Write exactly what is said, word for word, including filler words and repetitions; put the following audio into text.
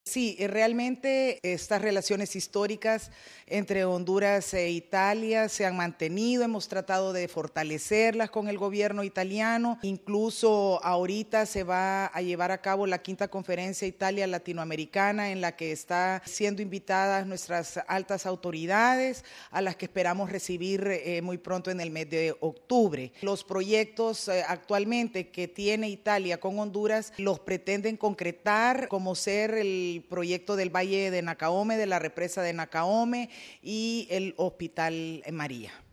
Sí, eh, realmente estas relaciones históricas entre Honduras e Italia se han mantenido, hemos tratado de fortalecerlas con el gobierno italiano, incluso ahorita se va a llevar a cabo la quinta conferencia Italia Latinoamericana en la que está siendo invitadas nuestras altas autoridades, a las que esperamos recibir eh, muy pronto en el mes de octubre. Los proyectos eh, actualmente que tiene Italia con Honduras los pretenden concretar como ser el el proyecto del Valle de Nacaome, de la represa de Nacaome y el Hospital María.